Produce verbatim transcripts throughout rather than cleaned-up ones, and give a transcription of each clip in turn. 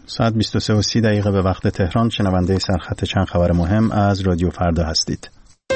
ساعت بیست و سه و سی دقیقه به وقت تهران. شنونده سرخط چند خبر مهم از رادیو فردا هستید.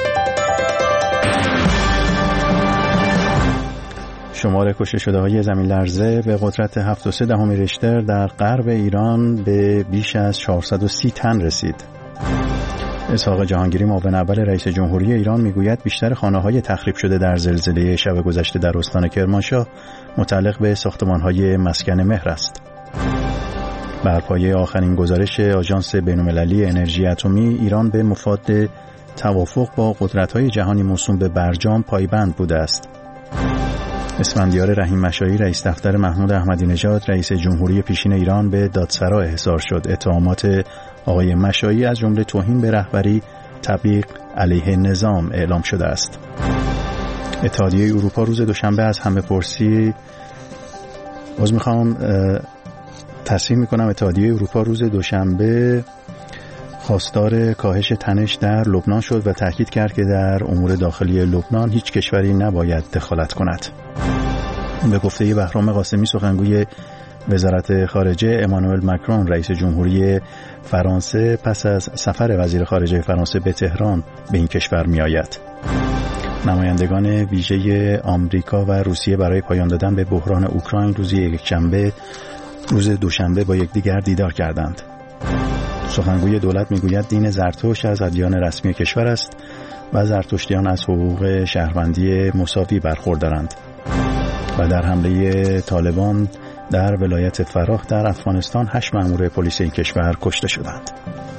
شمار کشته شده های زمین لرزه به قدرت هفت و سه دهم ریشتر در غرب ایران به بیش از چهارصد و سی تن رسید. اسحاق جهانگیری معاون اول رئیس جمهوری ایران میگوید بیشتر خانه‌های تخریب شده در زلزله شب گذشته در استان کرمانشاه متعلق به ساختمان‌های مسکن مهر است. بر پایه آخرین گزارش آژانس بین‌المللی انرژی اتمی، ایران به مفاد توافق با قدرت‌های جهانی موسوم به برجام پایبند بوده است. اسفندیار رحیم مشایی رئیس دفتر محمود احمدی نژاد رئیس جمهوری پیشین ایران به دادسرا احضار شد. اتهامات آقای مشایی از جمله توهین به رهبری، تبلیغ علیه نظام اعلام شده است. اتحادیه اروپا روز دوشنبه از همه پرسی باز میخوام تصحیح میکنم اتحادیه اروپا روز دوشنبه خواستار کاهش تنش در لبنان شد و تاکید کرد که در امور داخلی لبنان هیچ کشوری نباید دخالت کند. به گفته بهرام قاسمی سخنگوی وزارت خارجه، امانوئل مکرون رئیس جمهوری فرانسه پس از سفر وزیر خارجه فرانسه به تهران به این کشور می آید. نمایندگان ویژه آمریکا و روسیه برای پایان دادن به بحران اوکراین روز یکشنبه روز دوشنبه با یکدیگر دیدار کردند. سخنگوی دولت میگوید دین زرتشت از ادیان رسمی کشور است و زرتشتیان از حقوق شهروندی مساوی برخوردارند. و در حمله طالبان در ولایت فراه در افغانستان هشت مأمور پلیس این کشور کشته شدند.